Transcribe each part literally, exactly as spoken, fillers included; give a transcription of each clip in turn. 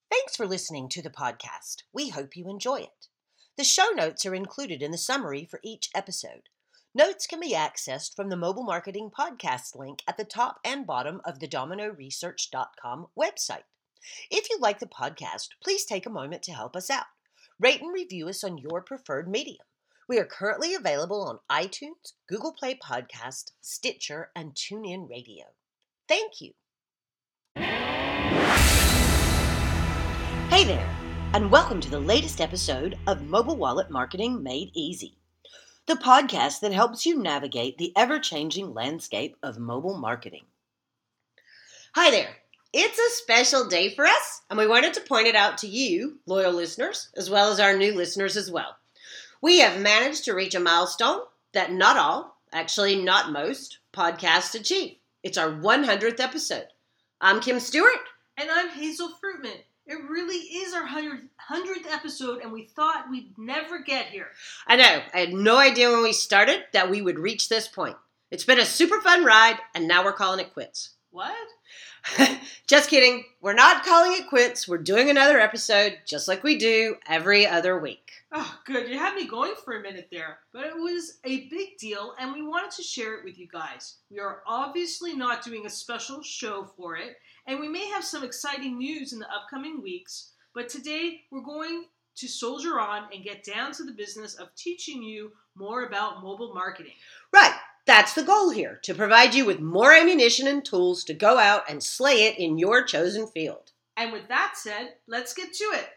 Thanks for listening to the podcast. We hope you enjoy it. The show notes are included in the summary for each episode. Notes can be accessed from the Mobile Marketing Podcast link at the top and bottom of the domino research dot com website. If you like the podcast, please take a moment to help us out. Rate and review us on your preferred medium. We are currently available on iTunes, Google Play Podcast, Stitcher, and TuneIn Radio. Thank you. Hey there, and welcome to the latest episode of Mobile Wallet Marketing Made Easy, the podcast that helps you navigate the ever-changing landscape of mobile marketing. Hi there. It's a special day for us, and we wanted to point it out to you, loyal listeners, as well as our new listeners as well. We have managed to reach a milestone that not all, actually not most, podcasts achieve. It's our one hundredth episode. I'm Kim Stewart. And I'm Hazel Fruitman. It really is our hundredth episode, and we thought we'd never get here. I know. I had no idea when we started that we would reach this point. It's been a super fun ride, and now we're calling it quits. What? Just kidding. We're not calling it quits. We're doing another episode just like we do every other week. Oh, good. You had me going for a minute there. But it was a big deal, and we wanted to share it with you guys. We are obviously not doing a special show for it, and we may have some exciting news in the upcoming weeks. But today, we're going to soldier on and get down to the business of teaching you more about mobile marketing. Right. That's the goal here, to provide you with more ammunition and tools to go out and slay it in your chosen field. And with that said, let's get to it.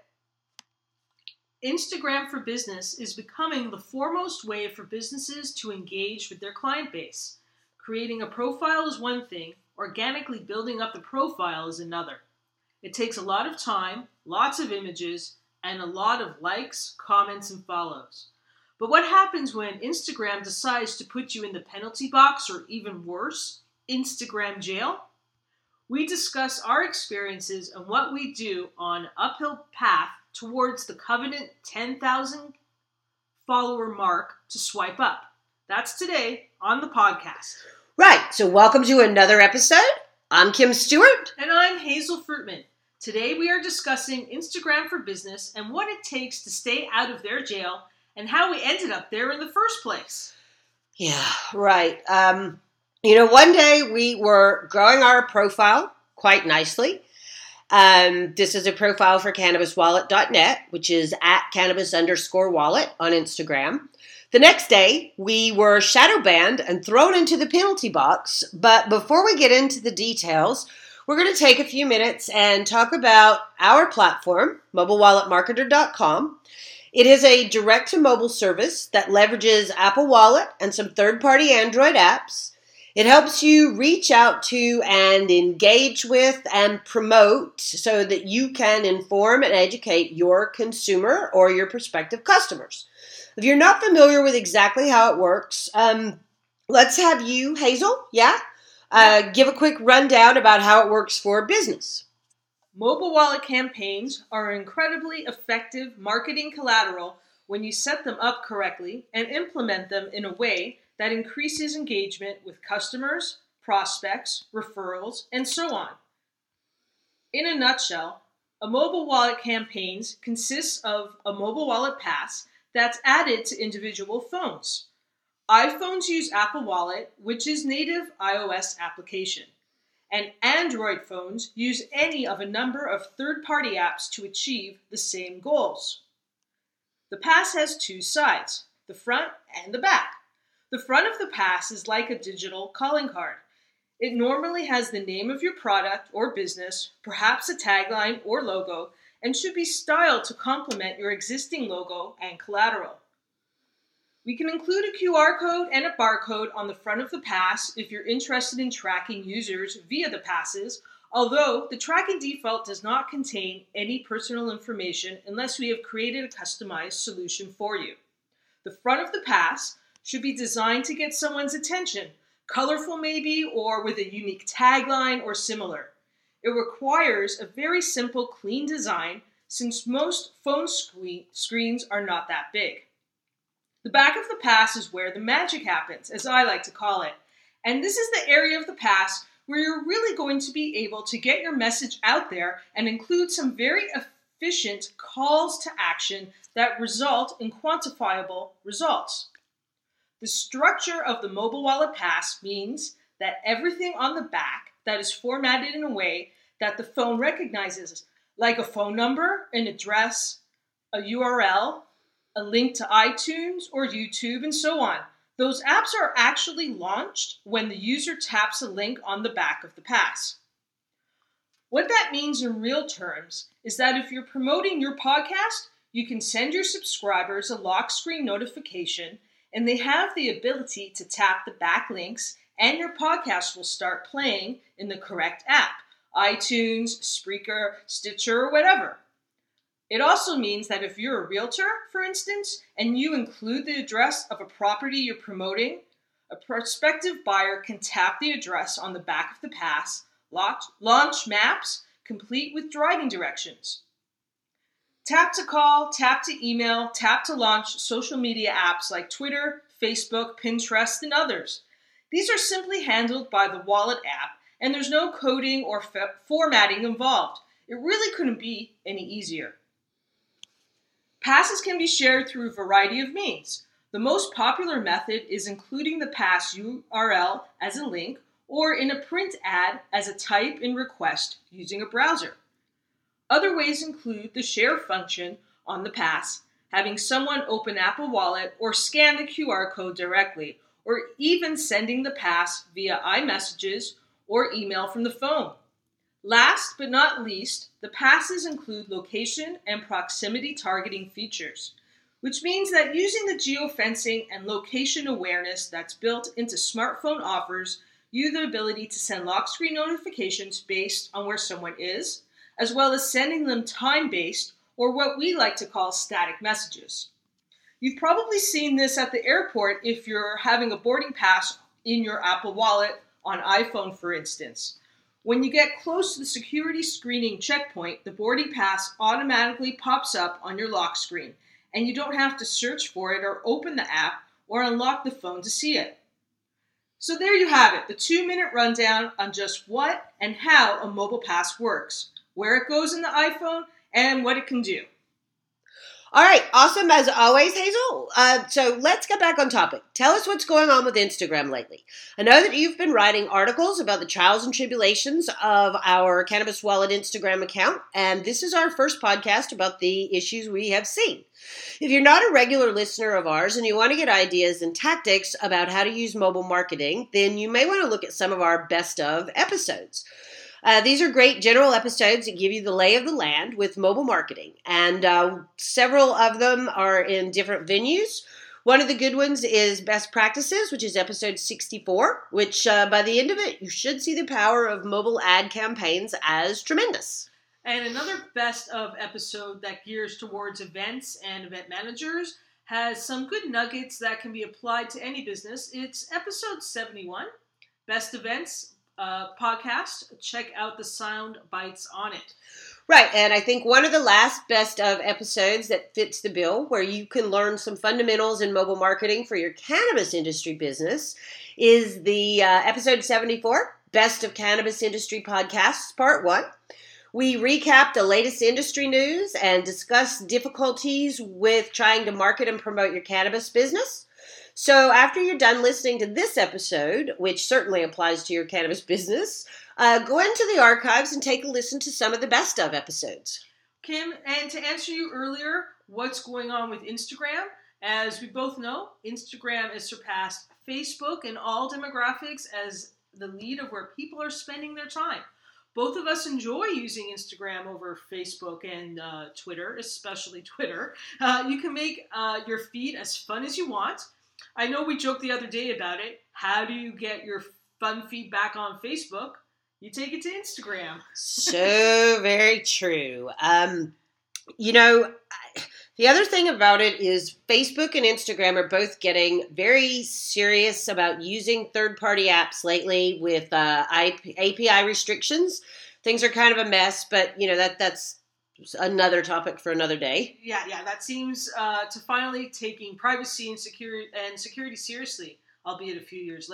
Instagram for Business is becoming the foremost way for businesses to engage with their client base. Creating a profile is one thing, organically building up the profile is another. It takes a lot of time, lots of images, and a lot of likes, comments, and follows. But what happens when Instagram decides to put you in the penalty box, or even worse, Instagram jail? We discuss our experiences and what we do on uphill path towards the coveted ten thousand follower mark to swipe up. That's today on the podcast. Right, so welcome to another episode. I'm Kim Stewart. And I'm Hazel Fruitman. Today we are discussing Instagram for Business and what it takes to stay out of their jail and how we ended up there in the first place. Yeah, right. Um, you know, one day we were growing our profile quite nicely. Um, this is a profile for cannabis wallet dot net, which is at cannabis underscore wallet on Instagram. The next day, we were shadow banned and thrown into the penalty box. But before we get into the details, we're going to take a few minutes and talk about our platform, mobile wallet marketer dot com. It is a direct-to-mobile service that leverages Apple Wallet and some third-party Android apps. It helps you reach out to and engage with and promote so that you can inform and educate your consumer or your prospective customers. If you're not familiar with exactly how it works, um, let's have you, Hazel, yeah, uh, give a quick rundown about how it works for business. Mobile wallet campaigns are incredibly effective marketing collateral when you set them up correctly and implement them in a way that increases engagement with customers, prospects, referrals, and so on. In a nutshell, a mobile wallet campaign consists of a mobile wallet pass that's added to individual phones. iPhones use Apple Wallet, which is native iOS application. And Android phones use any of a number of third-party apps to achieve the same goals. The pass has two sides, the front and the back. The front of the pass is like a digital calling card. It normally has the name of your product or business, perhaps a tagline or logo, and should be styled to complement your existing logo and collateral. We can include a Q R code and a barcode on the front of the pass if you're interested in tracking users via the passes, although the tracking default does not contain any personal information unless we have created a customized solution for you. The front of the pass should be designed to get someone's attention, colorful maybe, or with a unique tagline or similar. It requires a very simple, clean design since most phone screen- screens are not that big. The back of the pass is where the magic happens, as I like to call it. And this is the area of the pass where you're really going to be able to get your message out there and include some very efficient calls to action that result in quantifiable results. The structure of the Mobile Wallet Pass means that everything on the back that is formatted in a way that the phone recognizes, like a phone number, an address, a U R L, a link to iTunes or YouTube, and so on. Those apps are actually launched when the user taps a link on the back of the pass. What that means in real terms is that if you're promoting your podcast, you can send your subscribers a lock screen notification, and they have the ability to tap the backlinks, and your podcast will start playing in the correct app, iTunes, Spreaker, Stitcher, or whatever. It also means that if you're a realtor, for instance, and you include the address of a property you're promoting, a prospective buyer can tap the address on the back of the pass, launch, launch maps, complete with driving directions. Tap to call, tap to email, tap to launch social media apps like Twitter, Facebook, Pinterest, and others. These are simply handled by the Wallet app, and there's no coding or f- formatting involved. It really couldn't be any easier. Passes can be shared through a variety of means. The most popular method is including the pass U R L as a link or in a print ad as a type in request using a browser. Other ways include the share function on the pass, having someone open Apple Wallet or scan the Q R code directly, or even sending the pass via iMessages or email from the phone. Last but not least, the passes include location and proximity targeting features, which means that using the geofencing and location awareness that's built into smartphone offers you the ability to send lock screen notifications based on where someone is, as well as sending them time-based, or what we like to call static messages. You've probably seen this at the airport if you're having a boarding pass in your Apple Wallet on iPhone, for instance. When you get close to the security screening checkpoint, the boarding pass automatically pops up on your lock screen, and you don't have to search for it or open the app or unlock the phone to see it. So there you have it, the two-minute rundown on just what and how a mobile pass works, where it goes in the iPhone, and what it can do. All right, awesome as always, Hazel. Uh, so let's get back on topic. Tell us what's going on with Instagram lately. I know that you've been writing articles about the trials and tribulations of our Cannabis Wallet Instagram account, and this is our first podcast about the issues we have seen. If you're not a regular listener of ours and you want to get ideas and tactics about how to use mobile marketing, then you may want to look at some of our best of episodes. Uh, these are great general episodes that give you the lay of the land with mobile marketing, and uh, several of them are in different venues. One of the good ones is Best Practices, which is episode sixty-four, which uh, by the end of it, you should see the power of mobile ad campaigns as tremendous. And another best of episode that gears towards events and event managers has some good nuggets that can be applied to any business. It's episode seventy-one, Best Events Uh, podcast. Check out the sound bites on it. Right, and I think one of the last best of episodes that fits the bill, where you can learn some fundamentals in mobile marketing for your cannabis industry business, is the uh, episode seventy-four, Best of Cannabis Industry Podcasts, Part one. We recap the latest industry news and discuss difficulties with trying to market and promote your cannabis business. So after you're done listening to this episode, which certainly applies to your cannabis business, uh, go into the archives and take a listen to some of the best of episodes. Kim, and to answer you earlier, what's going on with Instagram? As we both know, Instagram has surpassed Facebook in all demographics as the lead of where people are spending their time. Both of us enjoy using Instagram over Facebook and uh, Twitter, especially Twitter. Uh, you can make uh, your feed as fun as you want. I know we joked the other day about it. How do you get your fun feedback on Facebook? You take it to Instagram. So very true. Um, you know, the other thing about it is Facebook and Instagram are both getting very serious about using third-party apps lately with uh, A P I restrictions. Things are kind of a mess, but, you know, that that's another topic for another day. Yeah, yeah, that seems uh, to finally taking privacy and security and security seriously, albeit a few years late.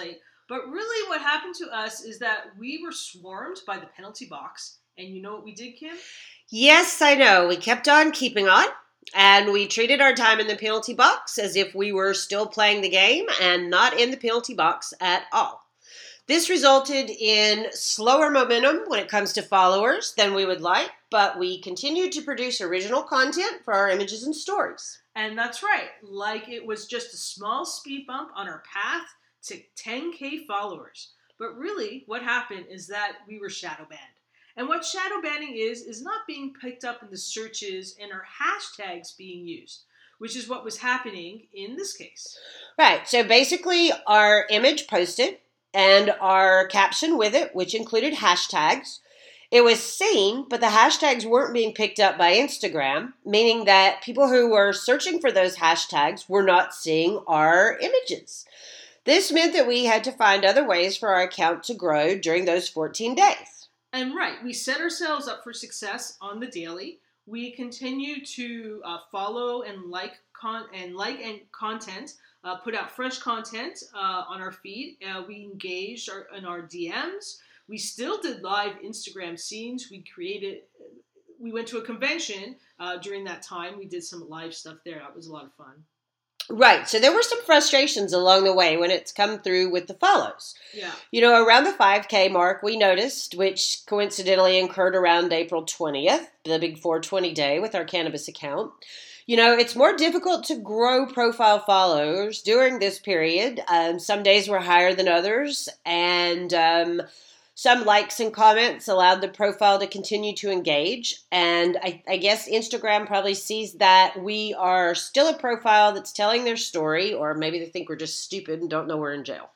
But really what happened to us is that we were swarmed by the penalty box. And you know what we did, Kim? Yes, I know. We kept on keeping on, and we treated our time in the penalty box as if we were still playing the game and not in the penalty box at all. This resulted in slower momentum when it comes to followers than we would like, but we continued to produce original content for our images and stories. And that's right. Like it was just a small speed bump on our path to ten K followers. But really, what happened is that we were shadow banned. And what shadow banning is, is not being picked up in the searches and our hashtags being used, which is what was happening in this case. Right. So basically, our image posted and our caption with it, which included hashtags. It was seen, but the hashtags weren't being picked up by Instagram, meaning that people who were searching for those hashtags were not seeing our images. This meant that we had to find other ways for our account to grow during those fourteen days. And right, we set ourselves up for success on the daily. We continue to uh, follow and like con- and like and content. Uh, put out fresh content uh, on our feed. Uh, we engaged our, in our D Ms. We still did live Instagram scenes. We created, we went to a convention uh, during that time. We did some live stuff there. That was a lot of fun. Right. So there were some frustrations along the way when it's come through with the follows. Yeah. You know, around the five K mark, we noticed, which coincidentally occurred around April twentieth, the big four twenty day with our cannabis account. You know, it's more difficult to grow profile followers during this period. Um, some days were higher than others, and um, some likes and comments allowed the profile to continue to engage. And I, I guess Instagram probably sees that we are still a profile that's telling their story, or maybe they think we're just stupid and don't know we're in jail.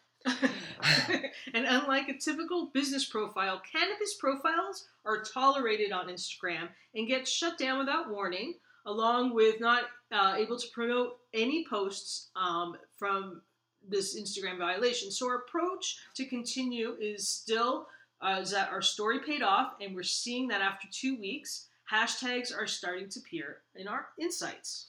And unlike a typical business profile, cannabis profiles are tolerated on Instagram and get shut down without warning, along with not uh, able to promote any posts um, from this Instagram violation. So our approach to continue is still uh, is that our story paid off, and we're seeing that after two weeks, hashtags are starting to appear in our insights.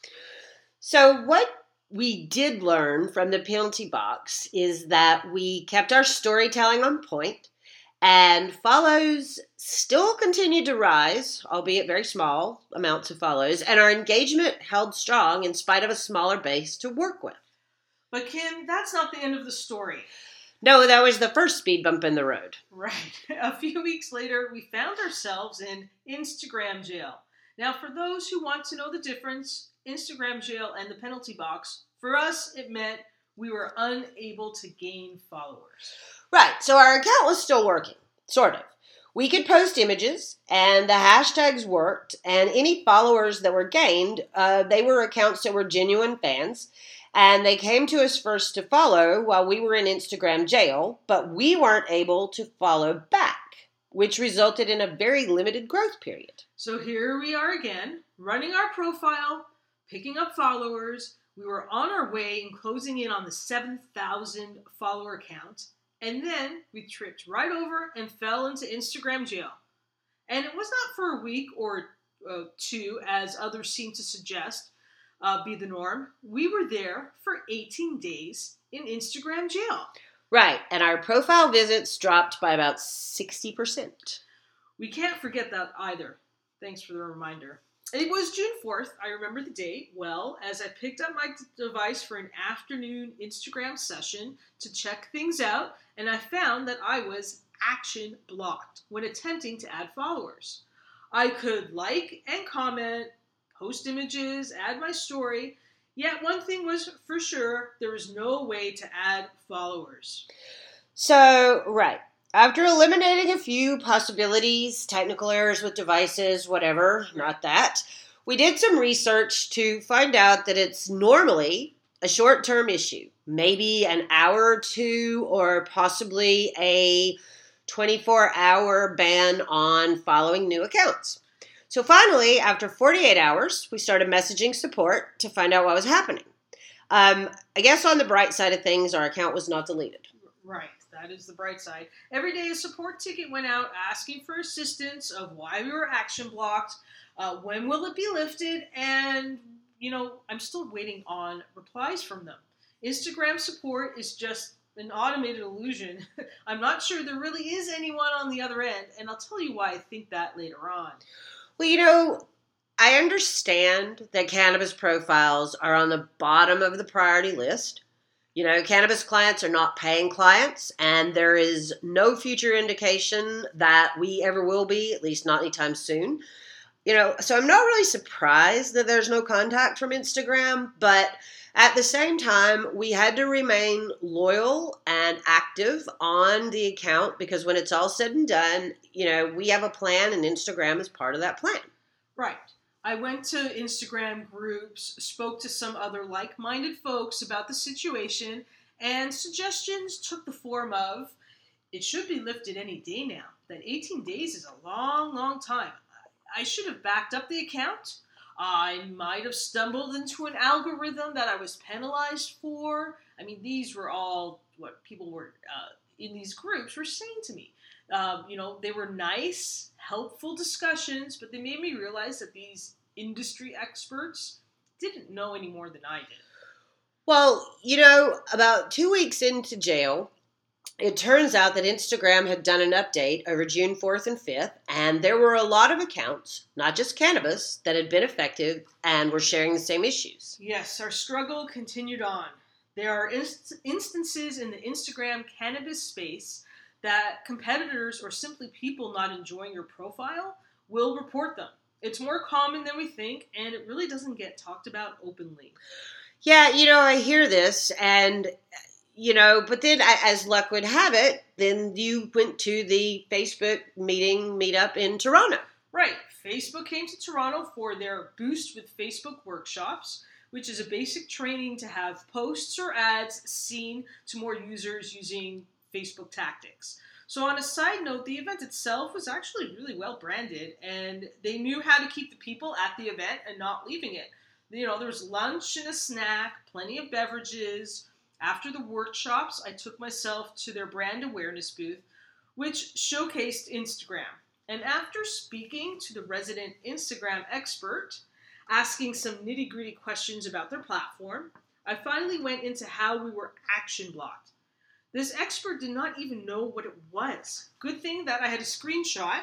So what we did learn from the penalty box is that we kept our storytelling on point, and follows still continued to rise, albeit very small amounts of follows, and our engagement held strong in spite of a smaller base to work with. But Kim, that's not the end of the story. No, that was the first speed bump in the road. Right. A few weeks later, we found ourselves in Instagram jail. Now, for those who want to know the difference, Instagram jail and the penalty box, for us, it meant we were unable to gain followers. Right, so our account was still working, sort of. We could post images, and the hashtags worked, and any followers that were gained, uh, they were accounts that were genuine fans, and they came to us first to follow while we were in Instagram jail, but we weren't able to follow back, which resulted in a very limited growth period. So here we are again, running our profile, picking up followers. We were on our way and closing in on the seven thousand follower count. And then we tripped right over and fell into Instagram jail. And it was not for a week or uh, two, as others seem to suggest uh, be the norm. We were there for eighteen days in Instagram jail. Right, and our profile visits dropped by about sixty percent. We can't forget that either. Thanks for the reminder. It was June fourth. I remember the date well, as I picked up my d- device for an afternoon Instagram session to check things out, and I found that I was action blocked when attempting to add followers. I could like and comment, post images, add my story, yet one thing was for sure, there was no way to add followers. So, right. After eliminating a few possibilities, technical errors with devices, whatever, not that, we did some research to find out that it's normally a short-term issue, maybe an hour or two, or possibly a twenty-four hour ban on following new accounts. So finally, after forty-eight hours, we started messaging support to find out what was happening. Um, I guess on the bright side of things, our account was not deleted. Right. That is the bright side. Every day a support ticket went out asking for assistance of why we were action blocked, uh, when will it be lifted, and, you know, I'm still waiting on replies from them. Instagram support is just an automated illusion. I'm not sure there really is anyone on the other end, and I'll tell you why I think that later on. Well, you know, I understand that cannabis profiles are on the bottom of the priority list. You know, cannabis clients are not paying clients, and there is no future indication that we ever will be, at least not anytime soon. You know, so I'm not really surprised that there's no contact from Instagram, but at the same time, we had to remain loyal and active on the account because when it's all said and done, you know, we have a plan and Instagram is part of that plan. Right. I went to Instagram groups, spoke to some other like-minded folks about the situation, and suggestions took the form of, it should be lifted any day now. That eighteen days is a long, long time. I should have backed up the account. I might have stumbled into an algorithm that I was penalized for. I mean, these were all what people were uh, in these groups were saying to me. Um, you know, they were nice, helpful discussions, but they made me realize that these industry experts didn't know any more than I did. Well, you know, about two weeks into jail, it turns out that Instagram had done an update over June fourth and fifth, and there were a lot of accounts, not just cannabis, that had been effective and were sharing the same issues. Yes, our struggle continued on. There are inst- instances in the Instagram cannabis space that competitors or simply people not enjoying your profile will report them. It's more common than we think, and it really doesn't get talked about openly. Yeah, you know, I hear this, and, you know, but then as luck would have it, then you went to the Facebook meeting, meetup in Toronto. Right. Facebook came to Toronto for their Boost with Facebook workshops, which is a basic training to have posts or ads seen to more users using Facebook tactics. So on a side note, the event itself was actually really well branded, and they knew how to keep the people at the event and not leaving it. You know, there was lunch and a snack, plenty of beverages. After the workshops, I took myself to their brand awareness booth, which showcased Instagram. And after speaking to the resident Instagram expert, asking some nitty-gritty questions about their platform, I finally went into how we were action blocked. This expert did not even know what it was. Good thing that I had a screenshot,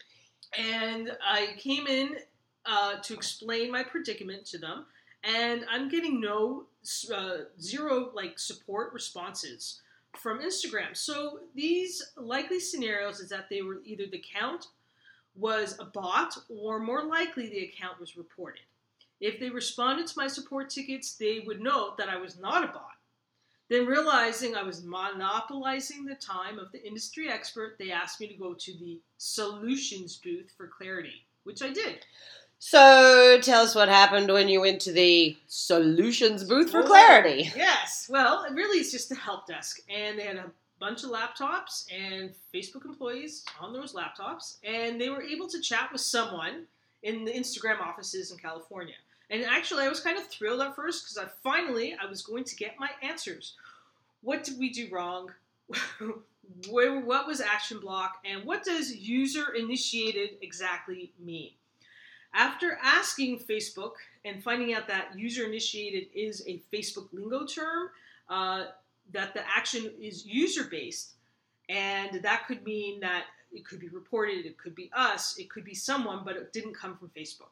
and I came in uh, to explain my predicament to them, and I'm getting no, uh, zero, like, support responses from Instagram. So these likely scenarios is that they were either the account was a bot, or more likely the account was reported. If they responded to my support tickets, they would note that I was not a bot. Then realizing I was monopolizing the time of the industry expert, they asked me to go to the solutions booth for clarity, which I did. So tell us what happened when you went to the solutions booth for Oh, clarity. Yes. Well, it really is just a help desk. And they had a bunch of laptops and Facebook employees on those laptops. And they were able to chat with someone in the Instagram offices in California. And actually, I was kind of thrilled at first because I finally, I was going to get my answers. What did we do wrong? Where, what was action block? And what does user initiated exactly mean? After asking Facebook and finding out that user initiated is a Facebook lingo term, uh, that the action is user based, and that could mean that it could be reported, it could be us, it could be someone, but it didn't come from Facebook.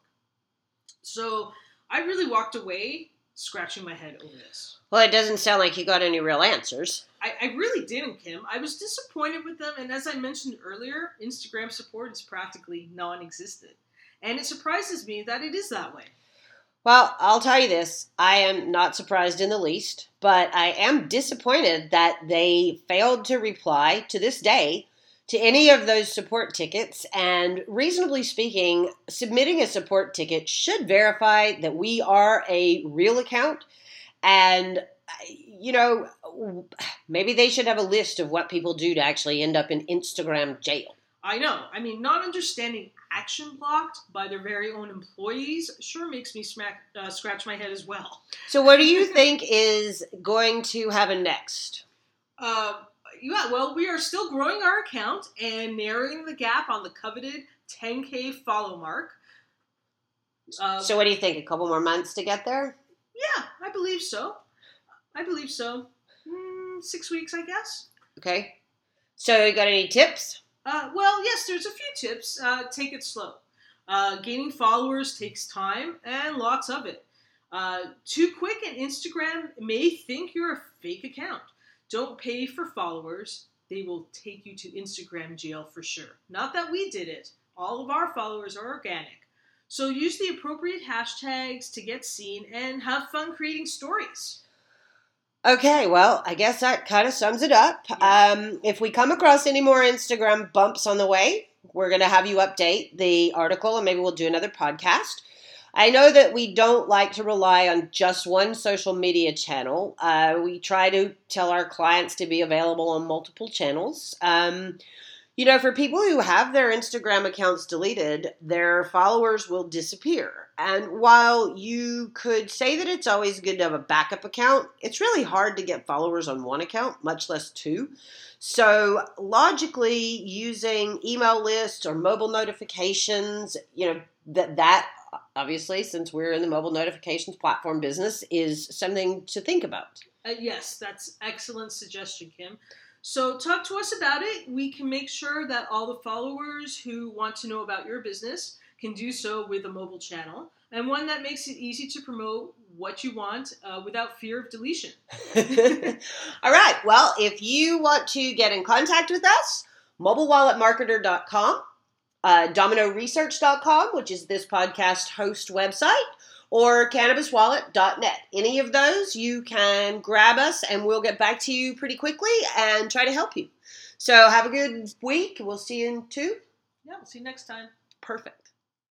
So I really walked away scratching my head over this. Well, it doesn't sound like you got any real answers. I, I really didn't, Kim. I was disappointed with them, and as I mentioned earlier, Instagram support is practically non-existent. And it surprises me that it is that way. Well, I'll tell you this. I am not surprised in the least, but I am disappointed that they failed to reply to this day to any of those support tickets. And reasonably speaking, submitting a support ticket should verify that we are a real account. And, you know, maybe they should have a list of what people do to actually end up in Instagram jail. I know. I mean, not understanding action blocked by their very own employees sure makes me smack, uh, scratch my head as well. So what do you think is going to happen next? Uh, yeah, well, we are still growing our account and narrowing the gap on the coveted ten K follow mark. Uh, so what do you think, a couple more months to get there? Yeah, I believe so. I believe so. Mm, mm, six weeks, I guess. Okay. So you got any tips? Uh, well, yes, there's a few tips. Uh, take it slow. Uh, gaining followers takes time and lots of it. Uh, too quick and Instagram may think you're a fake account. Don't pay for followers. They will take you to Instagram jail for sure. Not that we did it. All of our followers are organic. So use the appropriate hashtags to get seen and have fun creating stories. Okay, well, I guess that kind of sums it up. Yeah. Um, if we come across any more Instagram bumps on the way, we're going to have you update the article and maybe we'll do another podcast. I know that we don't like to rely on just one social media channel. Uh, we try to tell our clients to be available on multiple channels. Um, you know, for people who have their Instagram accounts deleted, their followers will disappear. And while you could say that it's always good to have a backup account, it's really hard to get followers on one account, much less two. So logically, using email lists or mobile notifications, you know, that that obviously, since we're in the mobile notifications platform business, is something to think about. Uh, yes, that's excellent suggestion, Kim. So talk to us about it. We can make sure that all the followers who want to know about your business can do so with a mobile channel, and one that makes it easy to promote what you want uh, without fear of deletion. All right. Well, if you want to get in contact with us, mobile wallet marketer dot com, uh, domino research dot com, which is this podcast host website, or cannabis wallet dot net. Any of those, you can grab us and we'll get back to you pretty quickly and try to help you. So have a good week. We'll see you in two. Yeah, we'll see you next time. Perfect.